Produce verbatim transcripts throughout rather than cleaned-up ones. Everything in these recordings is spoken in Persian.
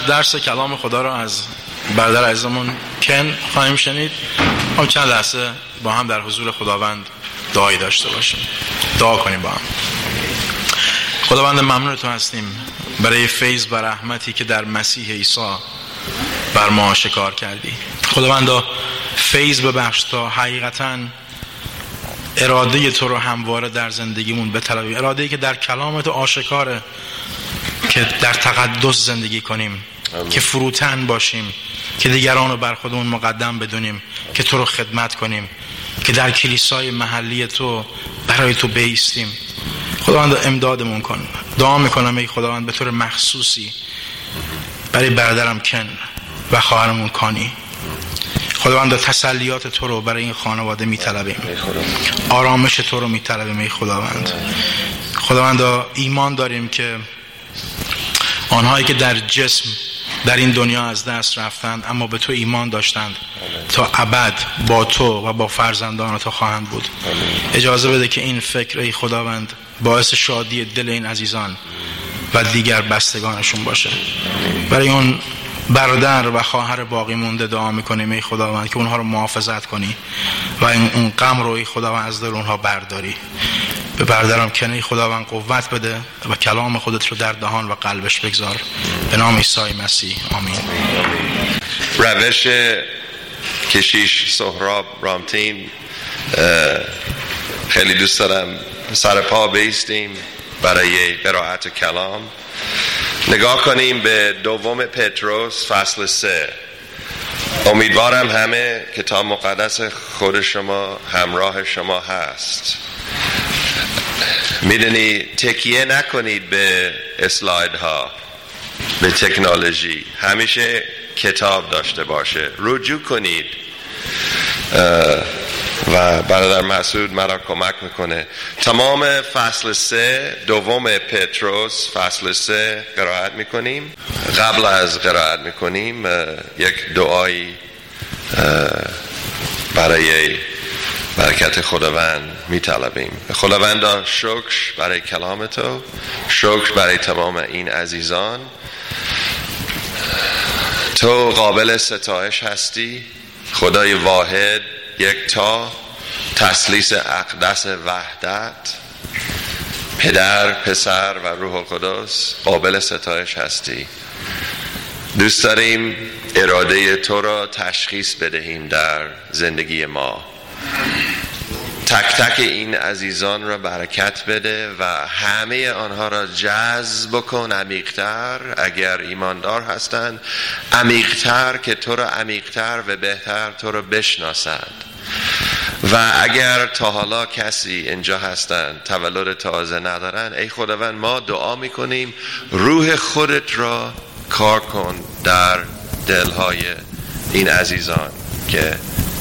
درس کلام خدا را از برادر عزیزمون کن خواهیم شنید. هم چند لحظه با هم در حضور خداوند دعایی داشته باشیم. دعا کنیم با هم. خداوند ممنون تو هستیم برای فیض و رحمتی که در مسیح عیسی بر ما شکار کردی. خداوند فیض ببخش تا حقیقتاً اراده تو رو همواره در زندگیمون بطلبیم. اراده‌ای که در کلامت آشکاره که در تقدس زندگی کنیم، امین. که فروتن باشیم، که دیگران رو بر خودمون مقدم بدونیم، که تو رو خدمت کنیم، که در کلیسای محلی تو برای تو بایستیم. خداوند امدادمون کن. دعا میکنم ای خداوند به طور مخصوصی برای برادرم کن و خواهرمون کانی. خداوند تسلیات تو رو برای این خانواده میطلبیم، آرامش تو رو میطلبیم ای خداوند. خداوند ایمان داریم که آنهایی که در جسم در این دنیا از دست رفتند اما به تو ایمان داشتند تا ابد با تو و با فرزندان تو خواهند بود. اجازه بده که این فکر ای خداوند باعث شادی دل این عزیزان و دیگر بستگانشون باشه. برای اون برادر و خواهر باقی مونده دعا میکنیم ای خداوند که اونها رو محافظت کنی و این غم رو ای خداوند از دل اونها برداری. به برادرم کنه ای خداوند قوت بده و کلام خودت رو در دهان و قلبش بگذار. به نام عیسی مسیح آمین. روش کشیش سهراب رامتین، خیلی دوست دارم سر پا بیستیم برای قرائت کلام. نگاه کنیم به دوم پتروس فصل سه. امیدوارم همه کتاب مقدس خود شما همراه شما هست. میدونی تکیه نکنید به اسلاید ها، به تکنولوژی. همیشه کتاب داشته باشه، رجوع کنید و برادر مسعود مرا کمک میکنه. تمام فصل سه دوم پتروس فصل سه قرائت میکنیم. قبل از قرائت میکنیم یک دعایی برای برکت خداوند میطلبیم. خداوند شکر برای کلام تو، شکر برای تمام این عزیزان. تو قابل ستایش هستی، خدای واحد یکتا، تثلیث اقدس وحدت، پدر، پسر و روح القدس. قابل ستایش هستی. دوست داریم اراده تو را تشخیص بدهیم در زندگی ما. تک تک این عزیزان را برکت بده و همه آنها را جذب کن عمیق‌تر. اگر ایماندار هستند عمیق‌تر، که تو را عمیق‌تر و بهتر تو را بشناسند. و اگر تا حالا کسی اینجا هستند تولد تازه ندارن، ای خداوند ما دعا میکنیم روح خودت را کار کن در دلهای این عزیزان که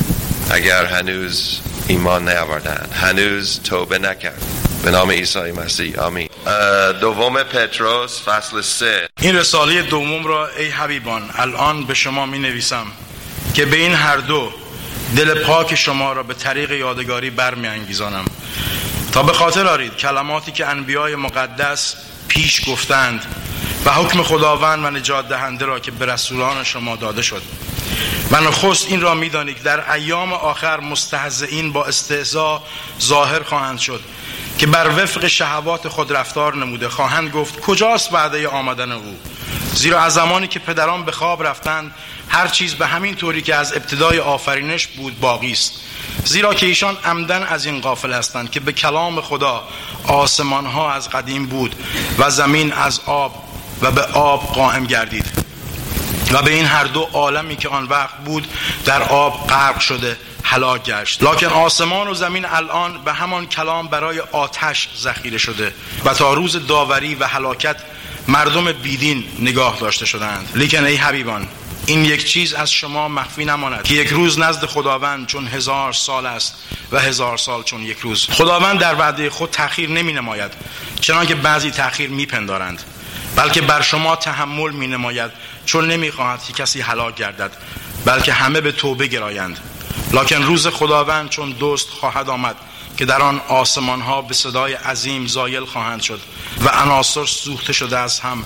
اگر هنوز ایمان نیاوردند، هنوز توبه نکرد. به نام عیسی مسیح آمین. دوم پتروس فصل سه. این رساله دوم را ای حبیبان الان به شما می نویسم که به این هر دو دل پاک شما را به طریق یادگاری برمی انگیزانم تا به خاطر آرید کلماتی که انبیای مقدس پیش گفتند و حکم خداوند و نجات دهنده را که به رسولان شما داده شد. و نخست این را می‌دانید در ایام آخر مستهزئین با استهزا ظاهر خواهند شد که بر وفق شهوات خود رفتار نموده خواهند گفت کجاست وعده آمدن او؟ زیرا از زمانی که پدران به خواب رفتند هر چیز به همین طوری که از ابتدای آفرینش بود باقی است. زیرا که ایشان عمدن از این غافل هستند که به کلام خدا آسمان ها از قدیم بود و زمین از آب و به آب قائم گردید و به این هر دو عالمی که آن وقت بود در آب غرق شده هلاک گشت. لکن آسمان و زمین الان به همان کلام برای آتش ذخیره شده و تا روز داوری و هلاکت مردم بیدین نگاه داشته شدند. لیکن ای حبیبان این یک چیز از شما مخفی نماند که یک روز نزد خداوند چون هزار سال است و هزار سال چون یک روز. خداوند در وعده خود تأخیر نمی نماید چنانکه بعضی تأخیر می پندارند، بلکه بر شما تحمل می نماید چون نمی خواهد که کسی هلاک گردد بلکه همه به توبه گرایند. لکن روز خداوند چون دوست خواهد آمد که در آن آسمان ها به صدای عظیم زایل خواهند شد و عناصر سوخته شده از هم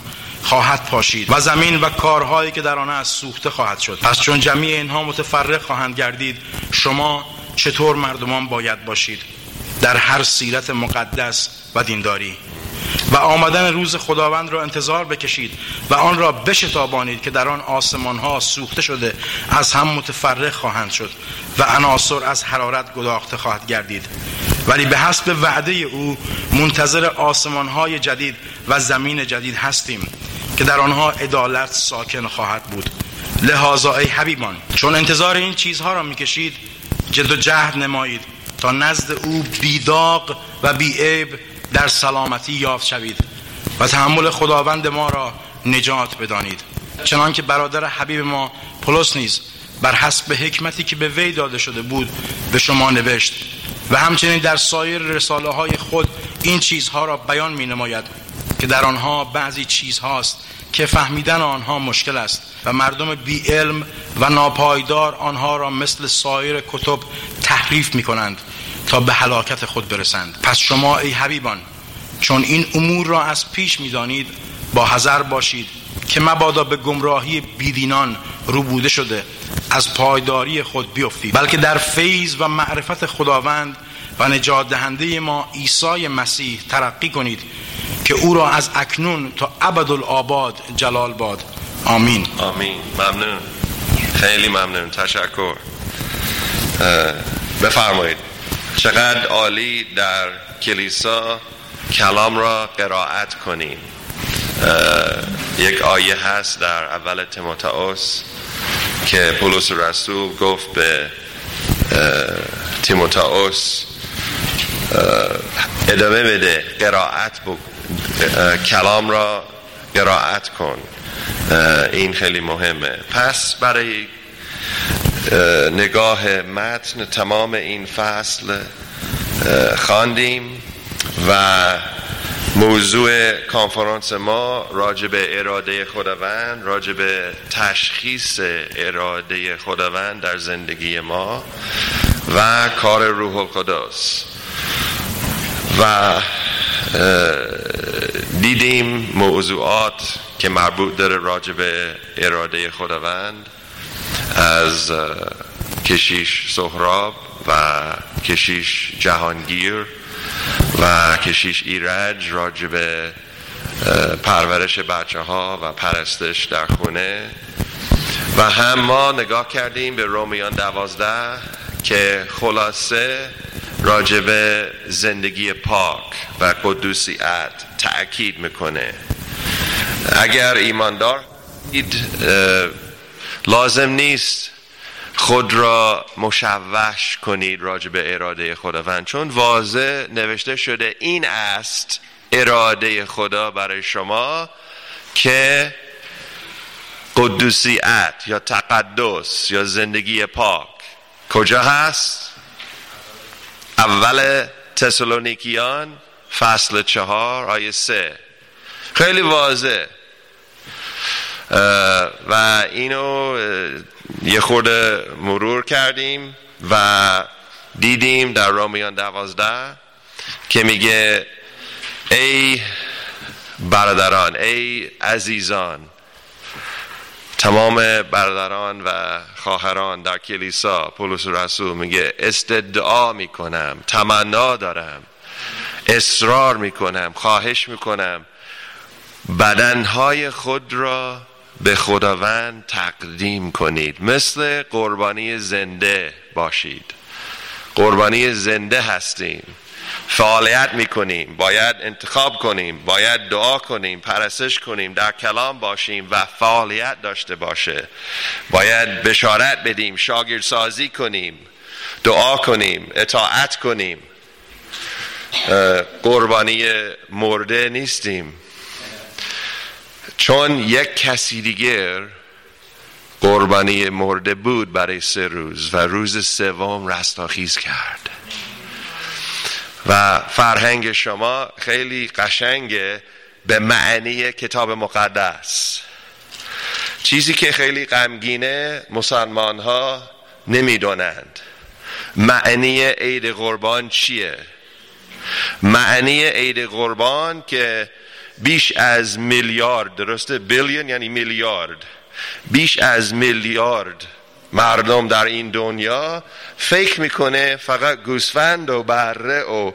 خواهد پاشید و زمین و کارهایی که در آن است سوخته خواهد شد. پس چون جمیع اینها متفرق خواهند گردید، شما چطور مردمان باید باشید در هر سیرت مقدس و دینداری و آمدن روز خداوند را انتظار بکشید و آن را بشتابانید که در آن آسمان ها سوخته شده از هم متفرق خواهند شد و عناصر از حرارت گداخته خواهد گردید. ولی به حسب وعده او منتظر آسمان های جدید و زمین جدید هستیم که در آنها عدالت ساکن خواهد بود. لذا ای حبیبان، چون انتظار این چیزها را میکشید، جد و جهد نمایید تا نزد او بیداغ و بیعیب در سلامتی یافت شوید و تحمل خداوند ما را نجات بدانید. چنانکه برادر حبیب ما پولس نیز بر حسب حکمتی که به وی داده شده بود به شما نوشت و همچنین در سایر رساله های خود این چیزها را بیان می نماید که در آنها بعضی چیزهاست که فهمیدن آنها مشکل است و مردم بی علم و ناپایدار آنها را مثل سایر کتب تحریف می کنند تا به هلاکت خود برسند. پس شما ای حبیبان، چون این امور را از پیش می دانید، با حذر باشید که مبادا به گمراهی بیدینان روبوده شده از پایداری خود بیفتید، بلکه در فیض و معرفت خداوند و نجات دهنده ما عیسی مسیح ترقی کنید که او را از اکنون تا ابدالآباد جلال باد. آمین. آمین. ممنون، خیلی ممنون، تشکر. بفرمایید. چقدر عالی در کلیسا کلام را قرائت کنیم. یک آیه هست در اول تیموتائوس که پولس رسول گفت به تیموتائوس ادامه بده، قرائت بکن، کلام را قرائت کن. این خیلی مهمه. پس برای نگاه متن تمام این فصل خواندیم و موضوع کنفرانس ما راجع به اراده خداوند، راجع به تشخیص اراده خداوند در زندگی ما و کار روح القدس و دیدیم موضوعات که مربوط داره راجع به اراده خداوند، از کشیش سهراب و کشیش جهانگیر و کشیش ایرج راجع به پرورش بچه ها و پرستش در خونه و هم ما نگاه کردیم به رومیان دوازده که خلاصه راجع به زندگی پاک و قدوسیت تأکید میکنه. اگر ایماندار لازم نیست خود را مشوش کنید راجع به اراده خداوند، چون واضح نوشته شده این است اراده خدا برای شما که قدوسیت یا تقدس یا زندگی پاک کجا هست؟ اول تسالونیکیان فصل چهار آیه سه، خیلی واضح و اینو یه خورده مرور کردیم و دیدیم در رومیان دوازده که میگه ای برادران، ای عزیزان، تمام برادران و خواهران در کلیسا، پولس رسول میگه استدعا میکنم، تمنا دارم، اصرار میکنم، خواهش میکنم بدنهای خود را به خداوند تقدیم کنید، مثل قربانی زنده باشید. قربانی زنده هستیم، فعالیت میکنیم، باید انتخاب کنیم، باید دعا کنیم، پرستش کنیم، در کلام باشیم و فعالیت داشته باشه، باید بشارت بدیم، شاگردسازی کنیم، دعا کنیم، اطاعت کنیم. قربانی مرده نیستیم، چون یک کسی دیگر قربانی مرده بود برای سه روز و روز سوم رستاخیز کرد. و فرهنگ شما خیلی قشنگه به معنی کتاب مقدس. چیزی که خیلی غمگینه مسلمان ها نمیدونند معنی عید قربان چیه. معنی عید قربان که بیش از میلیارد، درسته؟ بیلیون یعنی میلیارد، بیش از میلیارد مردم در این دنیا فکر میکنه فقط گوسفند و بره و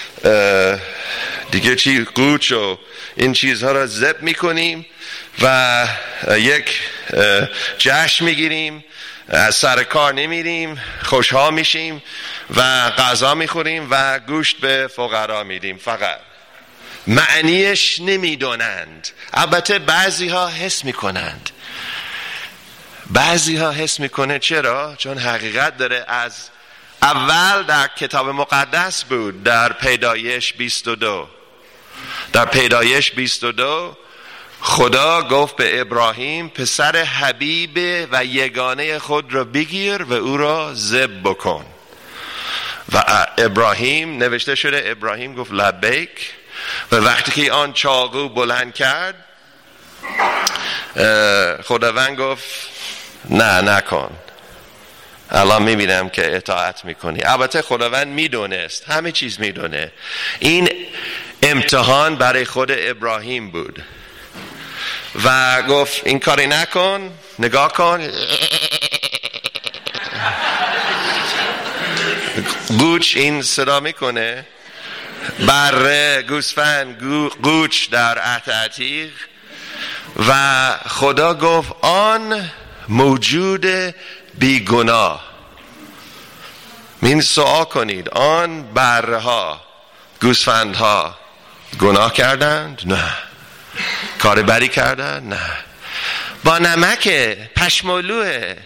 دیگه چی قوچ و این چیزها را ذبح میکنیم و یک جشن میگیریم، از سر کار نمیریم، خوشحال میشیم و غذا میخوریم و گوشت به فقرا میدیم. فقط معنیش نمیدونند. البته بعضی ها حس میکنند، بعضی ها حس میکنه. چرا؟ چون حقیقت داره. از اول در کتاب مقدس بود، در پیدایش بیست و دو، در پیدایش بیست و دو خدا گفت به ابراهیم پسر حبیب و یگانه خود را بگیر و او را ذبح بکن. و ابراهیم، نوشته شده ابراهیم گفت لبیک. و وقتی که آن چاقو بلند کرد خداوند گفت نه نکن، الان میبینم که اطاعت میکنی. البته خداوند میدونست، همه چیز میدونه. این امتحان برای خود ابراهیم بود و گفت این کاری نکن، نگاه کن، گوچ این صدا میکنه، بره، گوسفند، گوچ در عهد عتیق. و خدا گفت آن موجود بیگناه. این سوال کنید، آن بره ها، گوسفند ها گناه کردند؟ نه. کار بدی کردند؟ نه. با نمک، پشمالوه،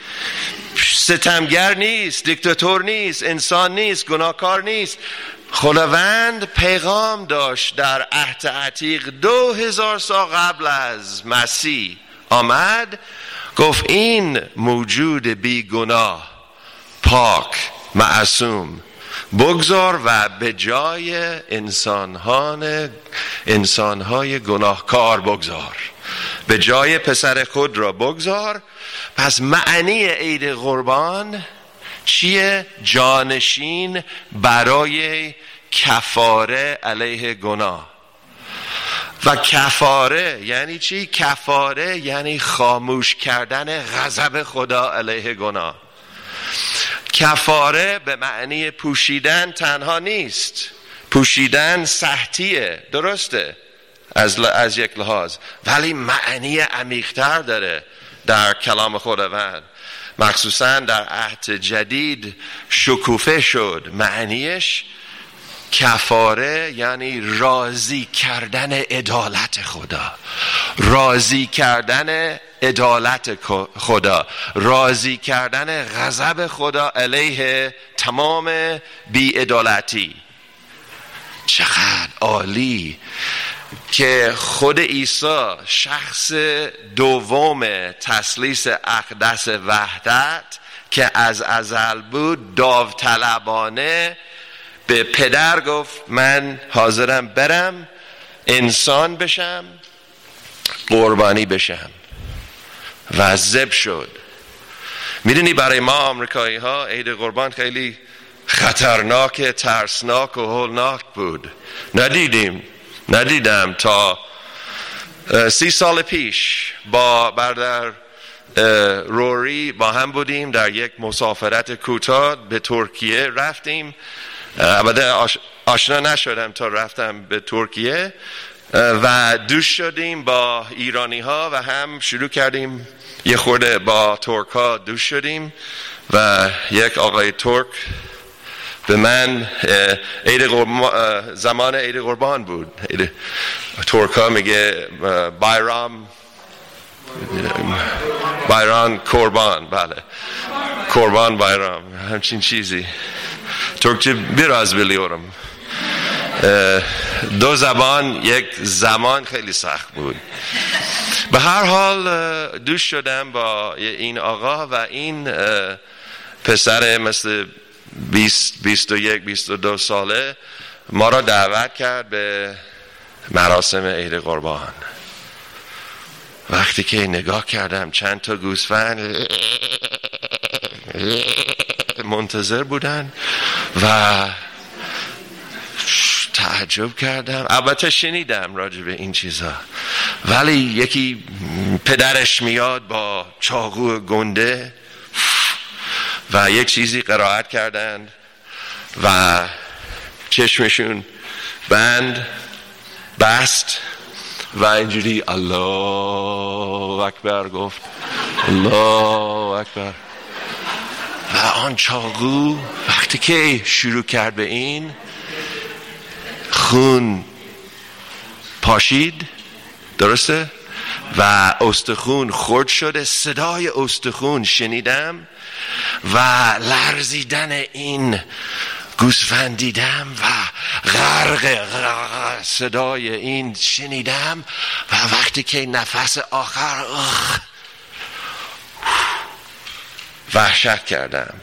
ستمگر نیست، دیکتاتور نیست، انسان نیست، گناهکار نیست. خداوند پیغام داشت در عهد عتیق دو هزار سال قبل از مسیح آمد، گفت این موجود بی گناه، پاک، معصوم بگذار و به جای انسانان انسانهای گناهکار بگذار، به جای پسر خود را بگذار. پس معنی عید قربان چیه؟ جانشین برای کفاره علیه گناه. و کفاره یعنی چی؟ کفاره یعنی خاموش کردن غضب خدا علیه گناه. کفاره به معنی پوشیدن تنها نیست، پوشیدن سختیه، درسته از, از یک لحاظ، ولی معنی عمیق‌تر داره در کلام خداوند. مخصوصا در عهد جدید شکوفه شد. معنیش کفاره یعنی راضی کردن عدالت خدا، راضی کردن عدالت خدا، راضی کردن غضب خدا علیه تمام بی‌عدالتی. چقدر عالی که خود عیسی، شخص دوم تثلیث اقدس وحدت که از ازل بود، داوطلبانه به پدر گفت من حاضرم برم انسان بشم، قربانی بشم و ذبح شد. میدونی برای ما آمریکایی ها عید قربان خیلی خطرناک، ترسناک و هولناک بود. ندیدیم ندیدم تا سی سال پیش با برادر روری با هم بودیم، در یک مسافرت کوتاه به ترکیه رفتیم. البته آشنا نشدم تا رفتم به ترکیه و دوست شدیم با ایرانی ها و هم شروع کردیم یه خورده با ترک ها دوست شدیم. و یک آقای ترک به من عید قربان، زمان عید قربان بود، ترک ها میگه بایرام بایران قربان، بله قربان بایرام، همچین چیزی. ترکچه بیراز بلیورم. دو زبان یک زمان خیلی سخت بود. به هر حال دوست شدم با این آقا و این پسر مثل بیست بیست و یک بیست و دو ساله ما را دعوت کرد به مراسم عید قربان. وقتی که نگاه کردم چند تا گوسفند منتظر بودن و تعجب کردم. البته شنیدم راجع به این چیزا، ولی یکی پدرش میاد با چاقو گنده و یک چیزی قرائت کردند و چشمشون بند بست و اینجوری الله اکبر گفت، الله اکبر. و آن چاقو وقتی که شروع کرد به این، خون پاشید، درسته؟ و استخون خرد شده. صدای استخون شنیدم و لرزیدن این گوسفند دیدم و غرق, غرق صدای این شنیدم و وقتی که نفس آخر اخ وحشت کردم.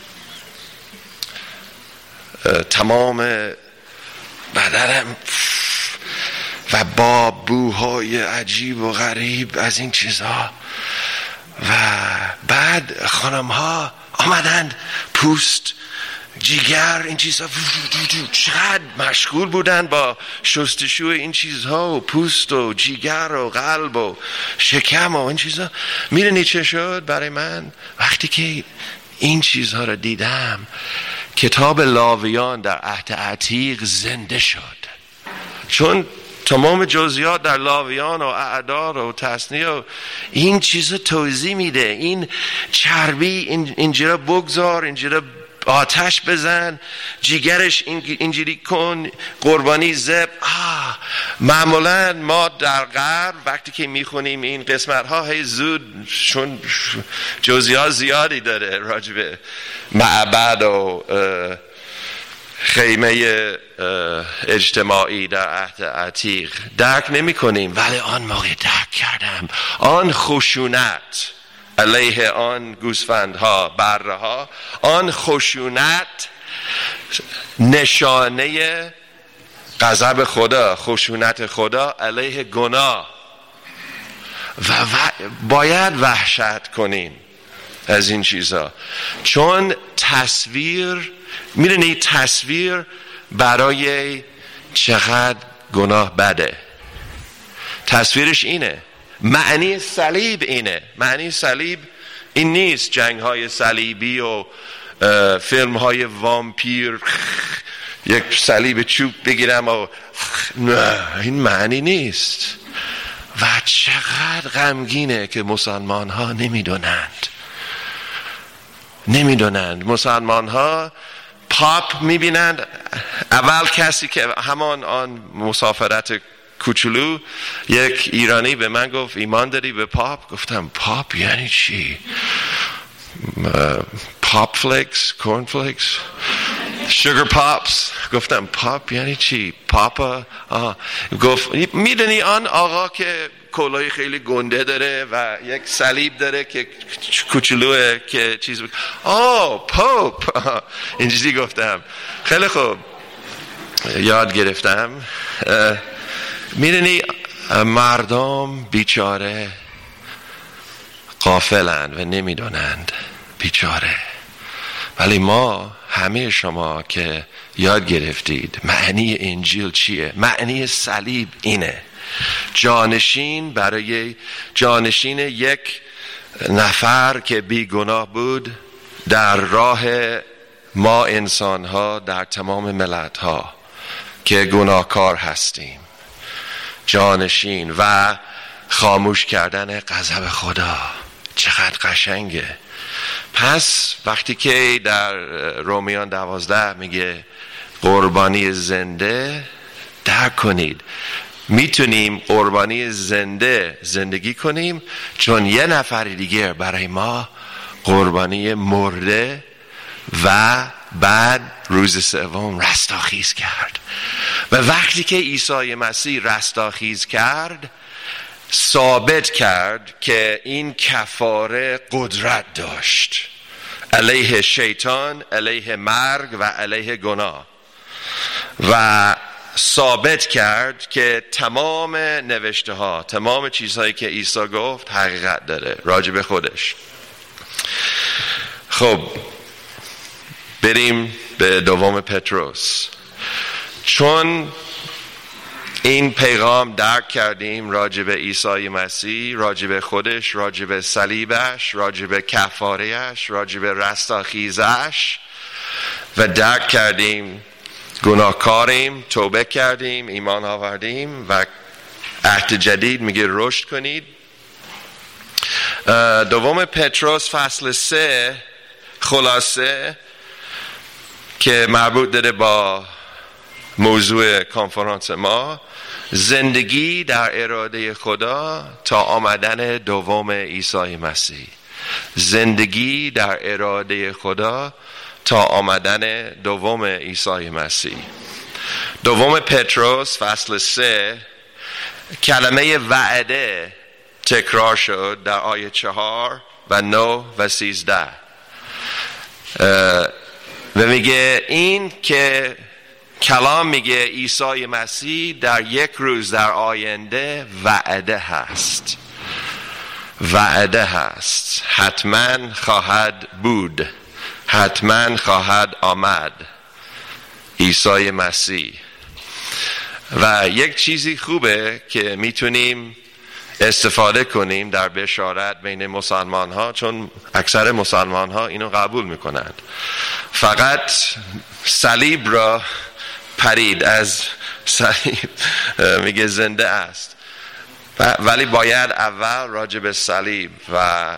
تمام بدنم و با بوهای عجیب و غریب از این چیزها. و بعد خانم ها آمدند، پوست، جیگر، این چیزها چقدر مشغول بودن با شستشو این چیزها و پوست و جیگر و قلب و شکم و این چیزها. میدونی چه شد برای من؟ وقتی که این چیزها رو دیدم، کتاب لاویان در عهد عتیق زنده شد، چون تمام جزئیات در لاویان و اعداد و تثنیه و این چیزا توضیح میده. این چربی اینجا بگذار، اینجا آتش بزن، جیگرش اینجوری کن، قربانی ذبح. آه معمولا ما در غرب وقتی که میخونیم این قسمت ها هی زود، چون جزئیات زیادی داره راجب معبد و خیمه اجتماعی در عهد عتیق درک نمی کنیم، ولی آن موقع درک کردم. آن خشونت علیه آن گوسفندها، بره ها، آن خشونت نشانه غضب خدا، خشونت خدا علیه گناه و, و باید وحشت کنیم از این چیزا، چون تصویر، میدونی تصویر برای چقدر گناه بده. تصویرش اینه، معنی صلیب اینه. معنی صلیب این نیست جنگ های صلیبی و فیلم های وامپیر، یک صلیب چوب بگیرم و نه، این معنی نیست. و چقدر غمگینه که مسلمان ها نمیدونند نمیدونند مسلمان ها پاپ میبینند. اول کسی که همان آن مسافرت کوچولو، یک ایرانی به من گفت ایمان داری به پاپ؟ گفتم پاپ یعنی چی؟ پاپ فلیکس، کورن فلیکس، شوگر پاپس. گفتم پاپ یعنی چی؟ پاپا؟ آه. گفت میدونی آن آقا که کلاه خیلی گنده داره و یک صلیب داره که کوچولوه که چیز بک... آه پاپ. اینجوری گفتم خیلی خوب یاد گرفتم. میدونی مردم بیچاره غافلند و نمیدونند، بیچاره. ولی ما همه شما که یاد گرفتید معنی انجیل چیه، معنی صلیب اینه، جانشین برای جانشین یک نفر که بی گناه بود در راه ما انسان ها در تمام ملت ها که گناهکار هستیم، جانشین و خاموش کردن غضب خدا. چقدر قشنگه. پس وقتی که در رومیان دوازده میگه قربانی زنده، درک کنید میتونیم قربانی زنده زندگی کنیم، چون یه نفر دیگه برای ما قربانی مرده و بعد روز سوم رستاخیز کرد. و وقتی که عیسی مسیح رستاخیز کرد، ثابت کرد که این کفاره قدرت داشت علیه شیطان، علیه مرگ و علیه گناه، و ثابت کرد که تمام نوشته ها، تمام چیزهایی که عیسی گفت حقیقت داره راجع به خودش. خب بریم به دوم پتروس. چون این پیغام درک کردیم راجع به عیسی مسیح، راجع به خودش، راجع به صلیبش، راجع به کفارهش، راجع به رستاخیزش و درک کردیم گناهکاریم، توبه کردیم، ایمان آوردیم و عهد جدید میگه رشد کنید. دوم پتروس فصل سه خلاصه که مربوط داره با موضوع کنفرانس ما، زندگی در اراده خدا تا آمدن دوم عیسی مسیح. زندگی در اراده خدا تا آمدن دوم عیسی مسیح. دوم پتروس فصل سه کلمه وعده تکرار شد در آیه چهار و نو و سیزده و میگه این که کلام میگه عیسی مسیح در یک روز در آینده وعده هست، وعده هست، حتما خواهد بود، حتما خواهد آمد عیسی مسیح. و یک چیزی خوبه که میتونیم استفاده کنیم در بشارت بین مسلمان ها، چون اکثر مسلمان ها اینو قبول میکنند، فقط صلیب را پرید از صلیب، میگه زنده است، ولی باید اول راجع به صلیب و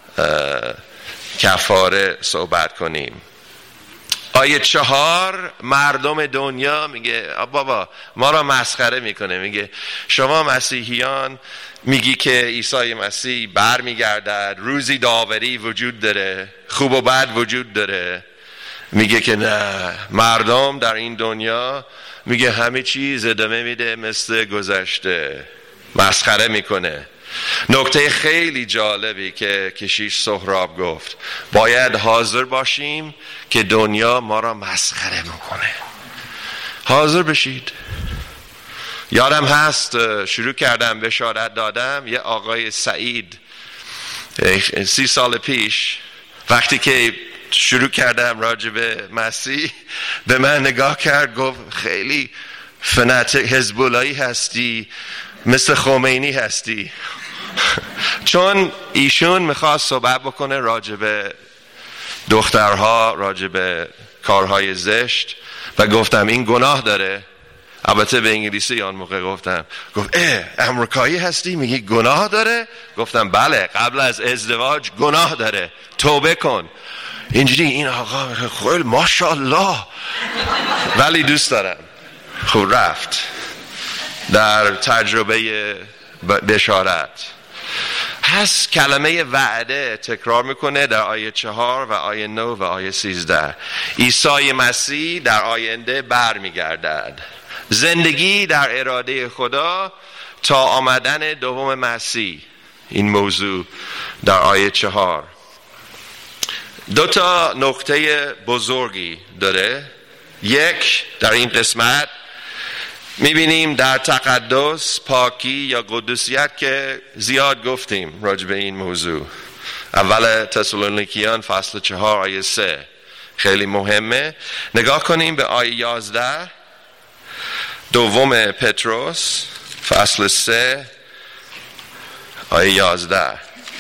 کفاره صحبت کنیم. آیه چهار مردم دنیا میگه بابا ما را مسخره میکنه، میگه شما مسیحیان میگی که عیسی مسیح بر میگردد، روزی داوری وجود داره، خوب و بد وجود داره. میگه که نه، مردم در این دنیا میگه همه چیز ادامه میده مثل گذشته، مسخره میکنه. نکته خیلی جالبی که کشیش سهراب گفت، باید حاضر باشیم که دنیا ما را مسخره میکنه. حاضر بشید. یادم هست شروع کردم بشارت دادم، یه آقای سعید سی سال پیش وقتی که شروع کردم راجع به مسیح به من نگاه کرد، گفت خیلی فناتیک حزب اللهی هستی، مثل خمینی هستی. چون ایشون میخواست صحبت بکنه راجع به دخترها، راجع به کارهای زشت و گفتم این گناه داره. البته به انگلیسی آن موقع گفتم، گفت اه امریکایی هستی میگی گناه داره؟ گفتم بله، قبل از ازدواج گناه داره، توبه کن. اینجوری این آقا خیلی ماشاءالله، ولی دوست دارم. خب رفت در تجربه بشارت. هست کلمه وعده تکرار میکنه در آیه چهار و آیه نو و آیه سیزده. عیسی مسیح در آینده بر میگردد. زندگی در اراده خدا تا آمدن دوم مسیح. این موضوع در آیه چهار دو تا نکته بزرگی داره. یک، در این قسمت میبینیم در تقدس، پاکی یا قدوسیت که زیاد گفتیم راجع به این موضوع. اول تسالونیکیان فصل چهار آیه سه خیلی مهمه. نگاه کنیم به آیه یازده. دوم پتروس فصل سه آیه یازده.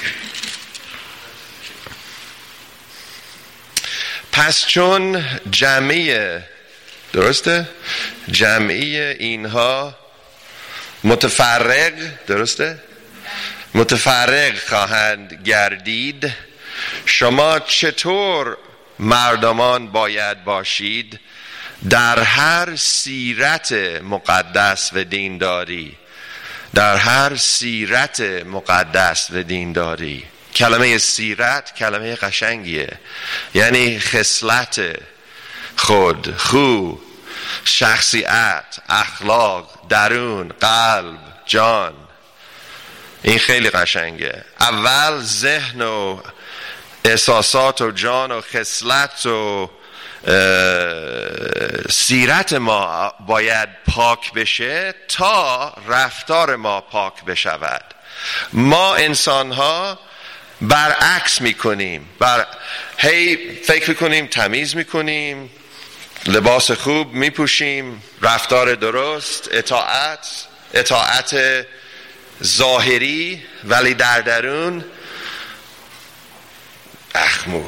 پس چون جمعی، درسته؟ جمعی اینها متفرق، درسته؟ متفرق خواهند گردید، شما چطور مردمان باید باشید در هر سیرت مقدس و دینداری؟ در هر سیرت مقدس و دینداری. کلمه سیرت کلمه قشنگیه، یعنی خصلت خود، خو، شخصیت، اخلاق، درون، قلب، جان. این خیلی قشنگه. اول ذهن و احساسات و جان و خصلت و سیرت ما باید پاک بشه تا رفتار ما پاک بشود. ما انسان ها برعکس میکنیم، بر هی فکر میکنیم تمیز میکنیم، لباس خوب میپوشیم، رفتار درست، اطاعت اطاعت ظاهری، ولی در درون اخمو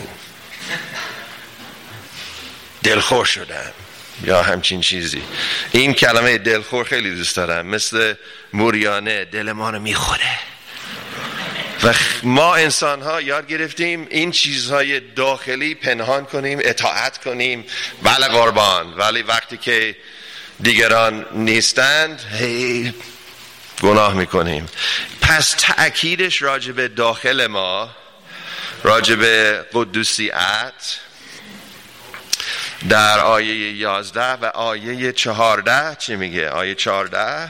دلخور شدم یا همچین چیزی. این کلمه دلخور خیلی دوست دارم، مثل موریانه دل ما رو میخوره. و ما انسان ها یاد گرفتیم این چیزهای داخلی پنهان کنیم، اطاعت کنیم، بله قربان، ولی وقتی که دیگران نیستند هی گناه میکنیم. پس تأکیدش راجب داخل ما، راجب قدوسیت در آیه یازده و آیه چهارده چی میگه؟ آیه چهارده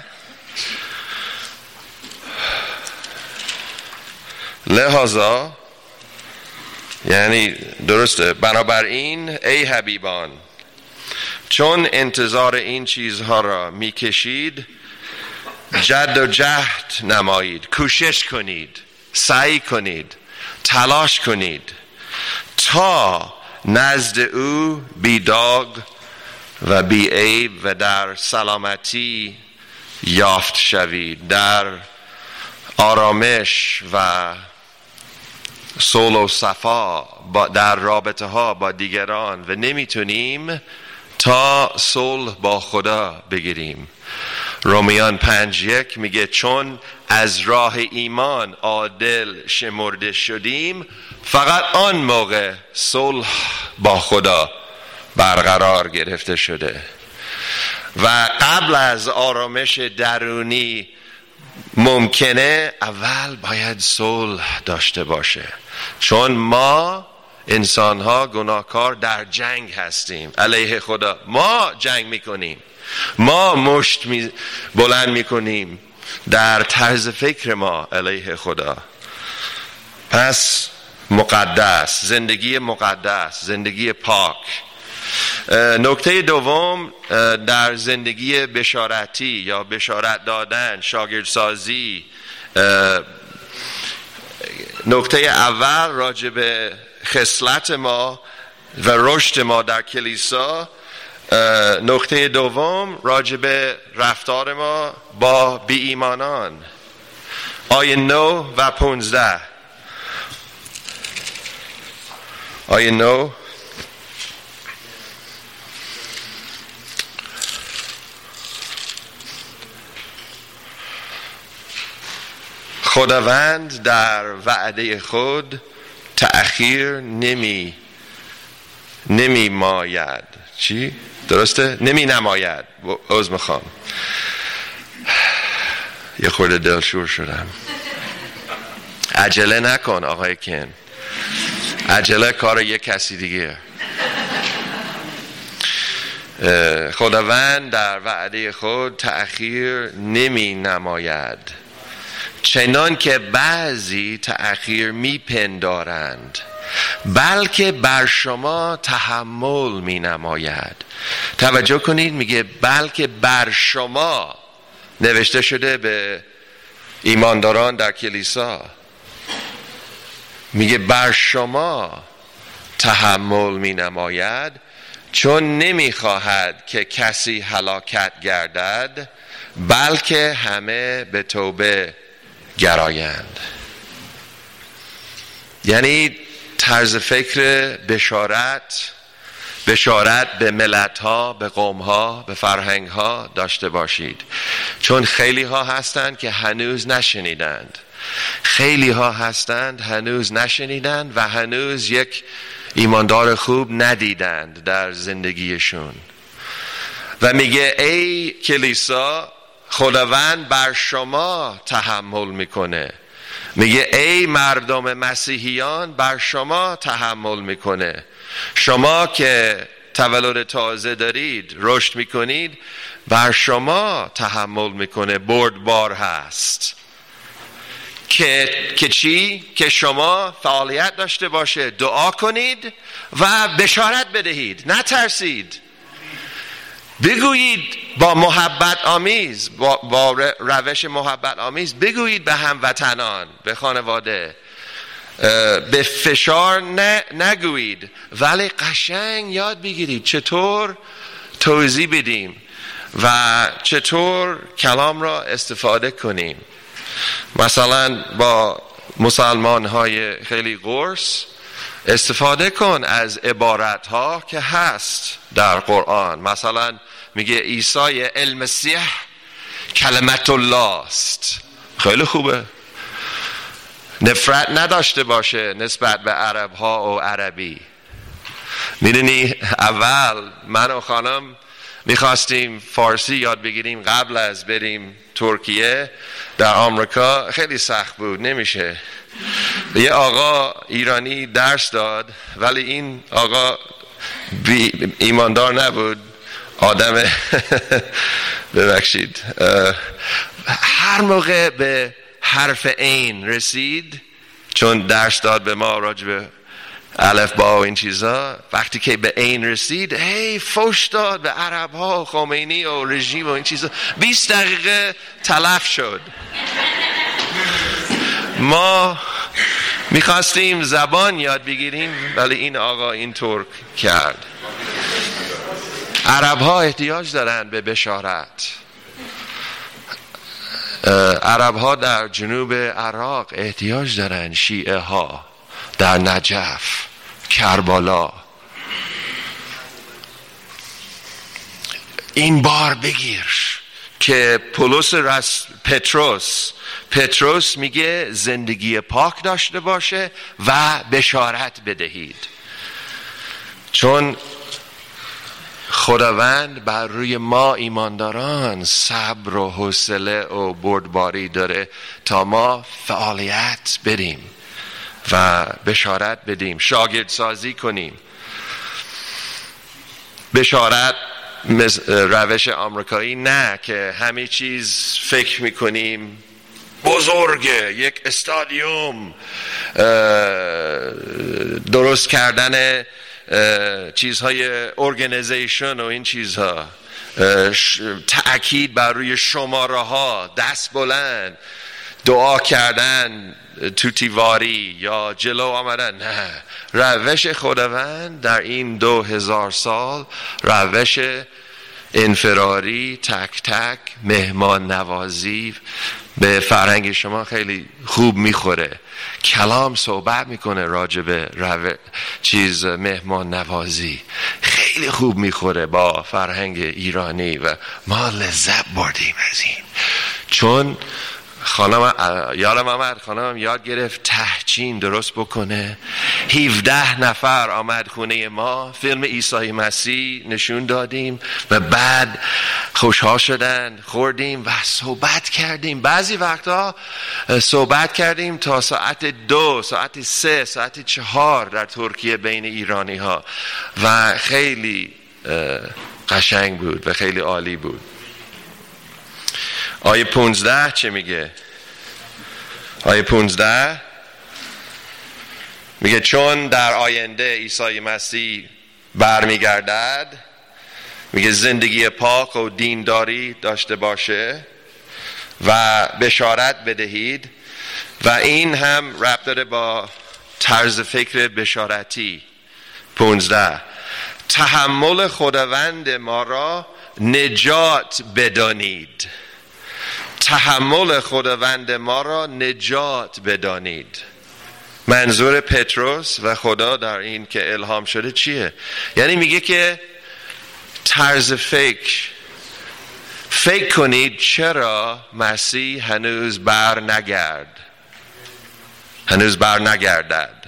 لحاظا، یعنی درسته، بنابراین ای حبیبان چون انتظار این چیزها را میکشید جد و جهد نمایید، کوشش کنید، سعی کنید، تلاش کنید تا نزد او بی داغ و بی عیب و در سلامتی یافت شوید، در آرامش و صلح و صفا در رابطه ها با دیگران. و نمیتونیم تا صلح با خدا بگیریم. رومیان پنج یک میگه چون از راه ایمان عادل شمرده شدیم فقط آن موقع صلح با خدا برقرار گرفته شده. و قبل از آرامش درونی ممکنه اول باید صلح داشته باشه، چون ما انسان ها گناهکار در جنگ هستیم علیه خدا. ما جنگ میکنیم، ما مشت می بلند میکنیم در طرز فکر ما علیه خدا. پس مقدس، زندگی مقدس، زندگی پاک. نکته دوم در زندگی بشارتی یا بشارت دادن، شاگردسازی. نکته اول راجع به خصلت ما و رشد ما در کلیسا. نکته دوم راجع به رفتار ما با بی ایمانان. آیه نه و پونزده. آیه نه خداوند در وعده خود تأخیر نمی نمی ماید. چی؟ درسته؟ نمی نماید. عذر میخوام، یه خورده دلشور شدم. عجله نکن آقای کن، عجله کار یک کسی دیگه. خداوند در وعده خود تأخیر نمی نماید، چنان که بعضی تأخیر می پندارند، بلکه بر شما تحمل می نماید. توجه کنید، میگه بلکه بر شما، نوشته شده به ایمانداران در کلیسا. میگه بر شما تحمل می نماید، چون نمی خواهد که کسی هلاکت گردد، بلکه همه به توبه گرایند. یعنی طرز فکر بشارت بشارت به ملت ها، به قوم ها، به فرهنگ ها داشته باشید، چون خیلی ها هستند که هنوز نشنیدند، خیلی ها هستند هنوز نشنیدند و هنوز یک ایماندار خوب ندیدند در زندگیشون. و میگه ای کلیسا، خداوند بر شما تحمل میکنه. میگه ای مردم مسیحیان، بر شما تحمل میکنه. شما که تولد تازه دارید، رشد میکنید، بر شما تحمل میکنه، بردبار هست. که که چی؟ که شما فعالیت داشته باشه، دعا کنید و بشارت بدهید، نترسید، بگویید با محبت آمیز، با, با روش محبت آمیز بگویید به هموطنان، به خانواده، به فشار نگویید ولی قشنگ یاد بگیرید چطور توضیح بدیم و چطور کلام را استفاده کنیم. مثلا با مسلمان های خیلی قرص استفاده کن از عبارت ها که هست در قرآن. مثلا میگه عیسی المسیح کلمت الله است. خیلی خوبه. نفرت نداشته باشه نسبت به عرب ها و عربی. میدونی اول من و خانم میخواستیم فارسی یاد بگیریم قبل از بریم ترکیه. در آمریکا خیلی سخت بود، نمیشه. یه آقا ایرانی درس داد ولی این آقا ایماندار نبود، آدم ببخشید هر موقع به حرف عین رسید، چون درس داد به ما راجع به الف با و این چیزا، وقتی که به عین رسید هی فوش داد به عرب ها و خمینی و رژیم و این چیزا. بیست دقیقه تلف شد. ما میخواستیم زبان یاد بگیریم ولی این آقا اینطور کرد. عرب ها احتیاج دارن به بشارت. عرب ها در جنوب عراق احتیاج دارن، شیعه ها در نجف، کربلا. این بار بگیر که پولس رس پتروس پتروس میگه زندگی پاک داشته باشه و بشارت بدهید، چون خداوند بر روی ما ایمانداران صبر و حوصله و بردباری داره تا ما فعالیت بدیم و بشارت بدیم، شاگرد سازی کنیم. بشارت روش آمریکایی نه که همه چیز فکر میکنیم بزرگه، یک استادیوم درست کردن چیزهای ارگانیزیشن و این چیزها، تأکید بر روی شماره ها، دست بلند، دعا کردن تو تیواری یا جلو آمدن. نه، روش خداوند در این دو هزار سال روش انفراری، تک تک، مهمان نوازی به فرهنگ شما خیلی خوب میخوره. کلام صحبت میکنه راجع به رو... چیز مهمان نوازی خیلی خوب میخوره با فرهنگ ایرانی و ما لذت بردیم از این. چون خانم یادم آمد خانم یاد گرفت تهچین درست بکنه. هفده نفر آمد خونه ما، فیلم عیسی مسیح نشون دادیم و بعد خوشحال شدن، خوردیم و صحبت کردیم. بعضی وقتا صحبت کردیم تا ساعت دو، ساعت سه، ساعت چهار در ترکیه بین ایرانی ها و خیلی قشنگ بود و خیلی عالی بود. آیه پونزده چه میگه؟ آیه پونزده میگه چون در آینده عیسی مسیح برمیگردد، میگه زندگی پاک و دینداری داشته باشه و بشارت بدهید. و این هم ربط داره با طرز فکر بشارتی. پونزده تحمل خداوند ما را نجات بدانید. تحمل خداوند ما را نجات بدانید. منظور پتروس و خدا در این که الهام شده چیه؟ یعنی میگه که طرز فکر فکر کنید چرا مسیح هنوز بر نگرد هنوز بر نگردد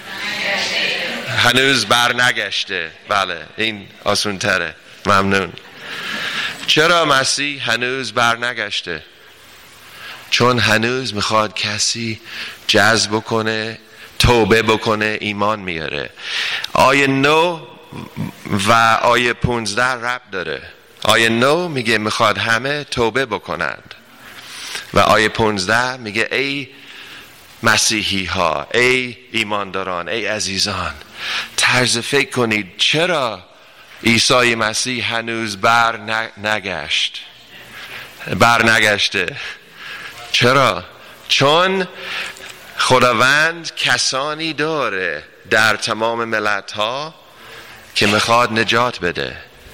هنوز بر نگشته. بله این آسون تره. ممنون. چرا مسیح هنوز بر نگشته؟ چون هنوز میخواد کسی جذب بکنه، توبه بکنه، ایمان میاره. آیه نو و آیه پونزده ربط داره. آیه نو میگه میخواد همه توبه بکنند و آیه پونزده میگه ای مسیحی ها، ای ایمانداران، ای عزیزان، طرز فکر کنید چرا عیسی مسیح هنوز بر نگشت بر نگشته. چرا؟ چون خداوند کسانی داره در تمام ملت ها که میخواد نجات بده.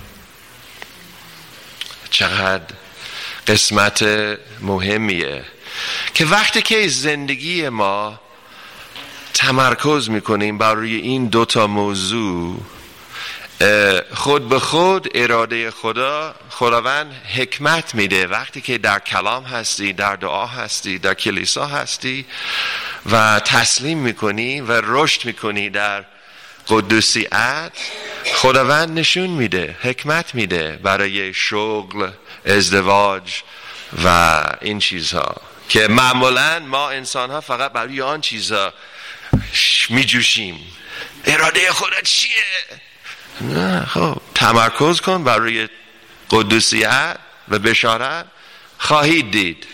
چقدر قسمت مهمیه که وقتی که زندگی ما تمرکز میکنیم بر روی این دوتا موضوع، خود به خود اراده خدا خداوند حکمت میده. وقتی که در کلام هستی، در دعا هستی، در کلیسا هستی و تسلیم میکنی و رشد میکنی در قدوسیت، خداوند نشون میده، حکمت میده برای شغل، ازدواج و این چیزها که معمولا ما انسان ها فقط برای آن چیزها میجوشیم. اراده خدا چیه؟ نه، خب تمرکز کن برای قدوسیت و بشارت، خواهید دید.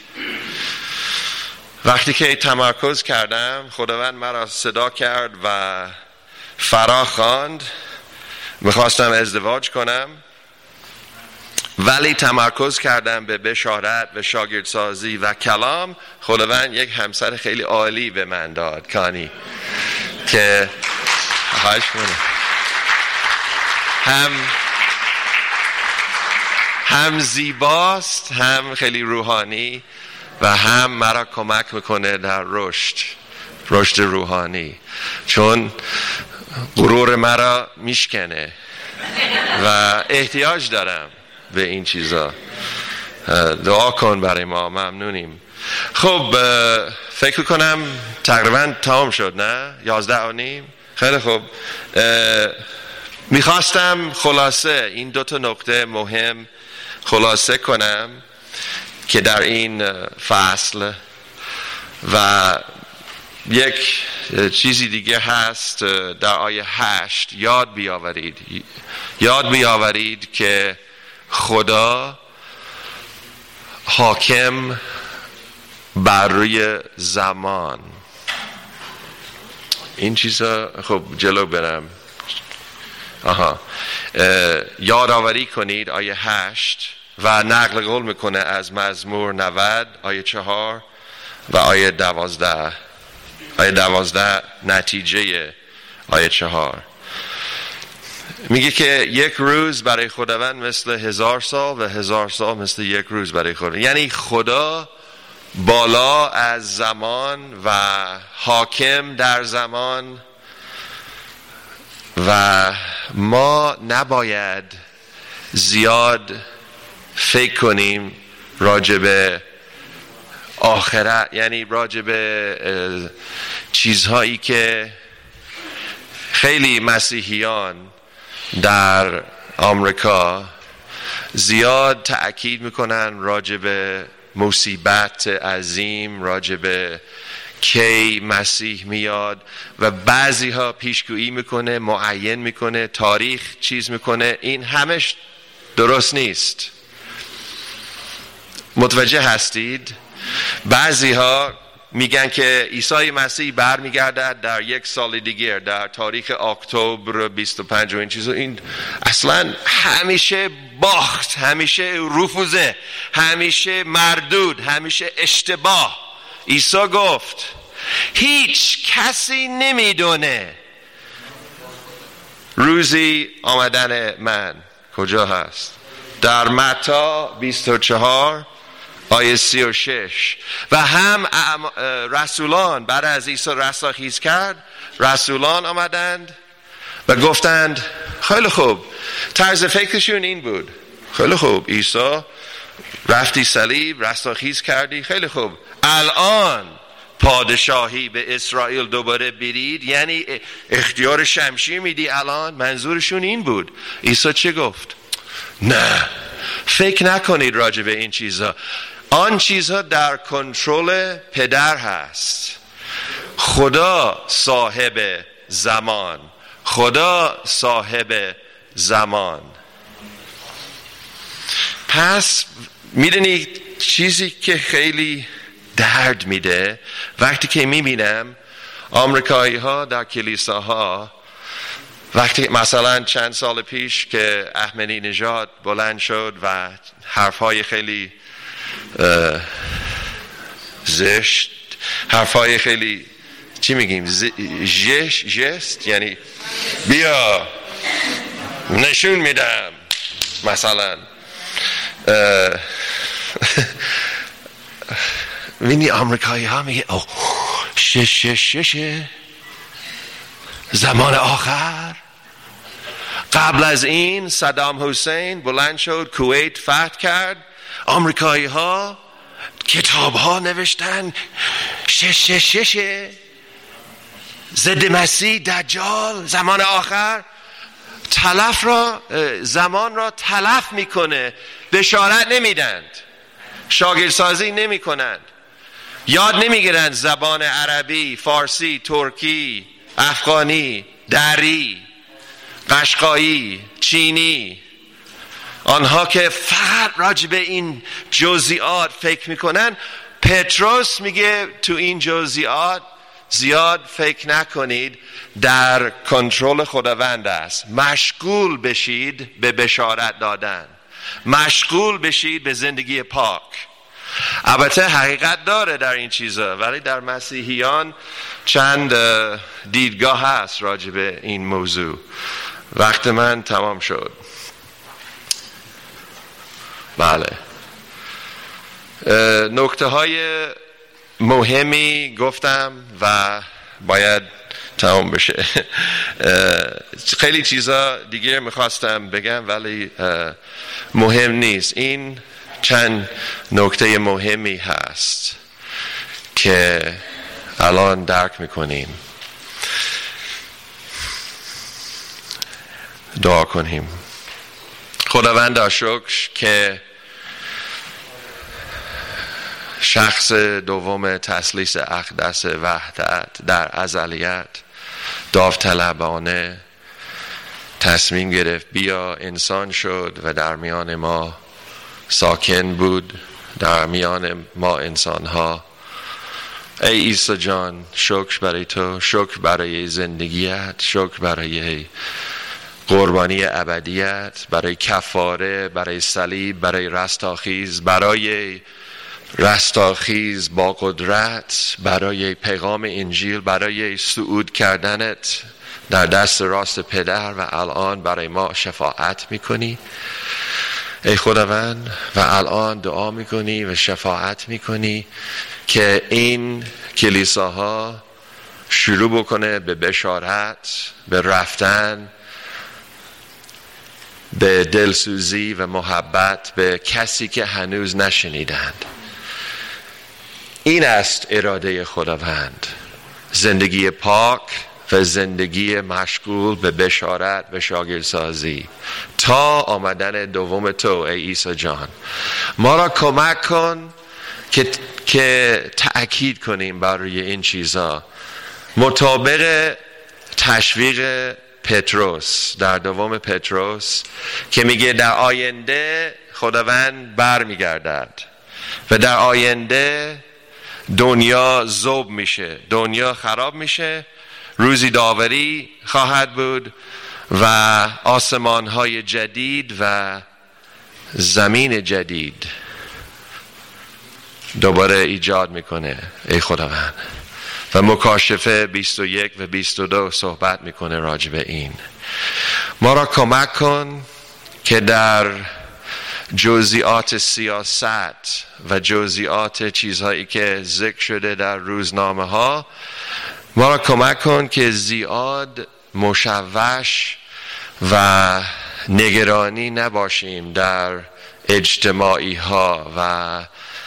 وقتی که تمرکز کردم، خداوند مرا صدا کرد و فرا خواند. میخواستم ازدواج کنم ولی تمرکز کردم به بشارت و شاگردسازی و کلام. خداوند یک همسر خیلی عالی به من داد، کانی، که خواهش کنم هم هم زیباست، هم خیلی روحانی و هم مرا کمک میکنه در رشد رشد روحانی، چون غرور مرا میشکنه و احتیاج دارم به این چیزا. دعا کن برای ما، ممنونیم. خب فکر کنم تقریبا تمام شد، نه؟ یازده و نیم. خیلی خوب. میخواستم خلاصه این دو تا نکته مهم خلاصه کنم که در این فصل، و یک چیزی دیگه هست در آیه هشت. یاد بیاورید یاد بیاورید که خدا حاکم بر روی زمان. این چیزا خب جلو برم. آها یادآوری کنید آیه هشت و نقل قول میکنه از مزمور نود آیه چهار و آیه دوازده. آیه دوازده نتیجه آیه چهار میگه که یک روز برای خداوند مثل هزار سال و هزار سال مثل یک روز برای خدا. یعنی خدا بالا از زمان و حاکم در زمان و ما نباید زیاد فکر کنیم راجب آخرت، یعنی راجب چیزهایی که خیلی مسیحیان در آمریکا زیاد تأکید میکنن راجب مصیبت عظیم، راجب کی مسیح میاد و بعضی ها پیشگویی میکنه، معین میکنه، تاریخ چیز میکنه. این همش درست نیست. متوجه هستید؟ بعضی ها میگن که عیسی مسیح برمیگردد در یک سال دیگر در تاریخ اکتبر بیست و پنج و این چیزا. این اصلا همیشه باخت، همیشه رفوزه، همیشه مردود، همیشه اشتباه. عیسی گفت هیچ کسی نمیدونه روزی آمدن من کجا هست. در متی بیست و چهار آیه سی و شش. و هم رسولان بعد از عیسی رستاخیز کرد، رسولان آمدند و گفتند خیلی خوب. طرز فکرشون این بود، خیلی خوب عیسی رفتی صلیب، رستاخیز کردی، خیلی خوب، الان پادشاهی به اسرائیل دوباره برید، یعنی اختیار شمشیر میدی الان. منظورشون این بود. عیسی چه گفت؟ نه، فکر نکنید راجع به این چیزها. آن چیزها در کنترل پدر هست. خدا صاحب زمان، خدا صاحب زمان. پس میدونید چیزی که خیلی درد میده وقتی که میبینم آمریکایی ها در کلیساها، وقتی مثلا چند سال پیش که احمدی نژاد بلند شد و حرفهای خیلی زشت، حرفهای خیلی چی میگیم جش جست، یعنی بیا نشون میدم مثلا وینی آمریکایی ها میگه اوه شش شش شش زمان آخر. قبل از این صدام حسین بلند شد کویت فتح کرد، آمریکایی ها کتاب ها نوشتن شش شش شش ضد مسیح دجال زمان آخر. تلف را زمان را تلف میکنه، بشارت نمیدند، شاگردسازی نمی کنند، یاد نمیگیرند زبان عربی، فارسی، ترکی، افغانی، دری، قشقایی، چینی. آنها که فقط راجع به این جزئیات فکر میکنن. پتروس میگه تو این جزئیات زیاد فکر نکنید، در کنترل خداوند است. مشغول بشید به بشارت دادن، مشغول بشید به زندگی پاک. البته حقیقت داره در این چیزا، ولی در مسیحیان چند دیدگاه هست راجع به این موضوع. وقت من تمام شد. بله، نکته های مهمی گفتم و باید تمام بشه. خیلی چیزا دیگه میخواستم بگم ولی مهم نیست. این چند نکته مهمی هست که الان درک میکنیم. دعا کنیم. خداوند شکر که شخص دوم تثلیث اقدس وحدت در ازلیت داوطلبانه تصمیم گرفت بیا انسان شد و در میان ما ساکن بود، در میان ما انسان ها. ای عیسی جان، شکر برای تو، شکر برای زندگیت، شکر برای قربانی ابدیت، برای کفاره، برای صلیب، برای رستاخیز، برای رستاخیز با قدرت، برای پیغام انجیل، برای صعود کردنت در دست راست پدر و الان برای ما شفاعت میکنی ای خداوند. و الان دعا میکنی و شفاعت میکنی که این کلیساها شروع بکنه به بشارت، به رفتن، به دلسوزی و محبت به کسی که هنوز نشنیدند. این است اراده خداوند، زندگی پاک و زندگی مشغول به بشارت و شاگردسازی تا آمدن دوم تو ای عیسی جان. ما را کمک کن که که تأکید کنیم برای این چیزا مطابق تشویق پتروس در دوم پتروس که میگه در آینده خداوند بر میگردد و در آینده دنیا ذوب میشه، دنیا خراب میشه، روزی داوری خواهد بود و آسمان های جدید و زمین جدید دوباره ایجاد میکنه ای خداوند. و مکاشفه بیست و یک و بیست و دو صحبت میکنه راجع به این. ما را کمک کن که در جزئیات سیاست و جزئیات چیزهایی که ذکر شده در روزنامه ها، ما را کمک کن که زیاد مشوش و نگرانی نباشیم در اجتماعی ها و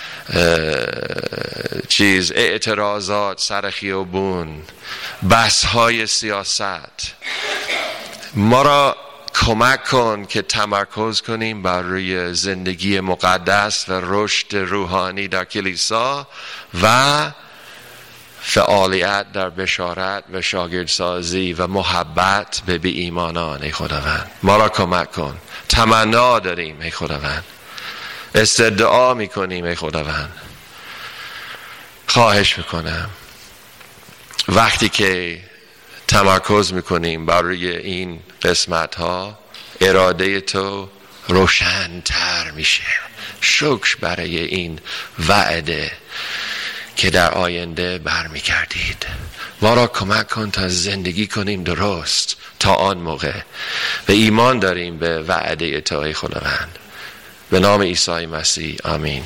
چیز اعتراضات سر خیابون، بحث های سیاست. ما را کمک کن که تمرکز کنیم بر روی زندگی مقدس و رشد روحانی در کلیسا و فعالیت در بشارت و شاگردسازی و محبت به بی ایمانان ای خداوند. ما را کمک کن. تمنا داریم ای خداوند، استدعا میکنیم ای خداوند. خواهش میکنم وقتی که تمرکز میکنیم بر روی این قسمت ها اراده تو روشن‌تر میشه. شکر برای این وعده که در آینده برمیگردید. ما را کمک کن تا زندگی کنیم درست تا آن موقع و ایمان داریم به وعده تو ای خداوند. به نام عیسی مسیح آمین.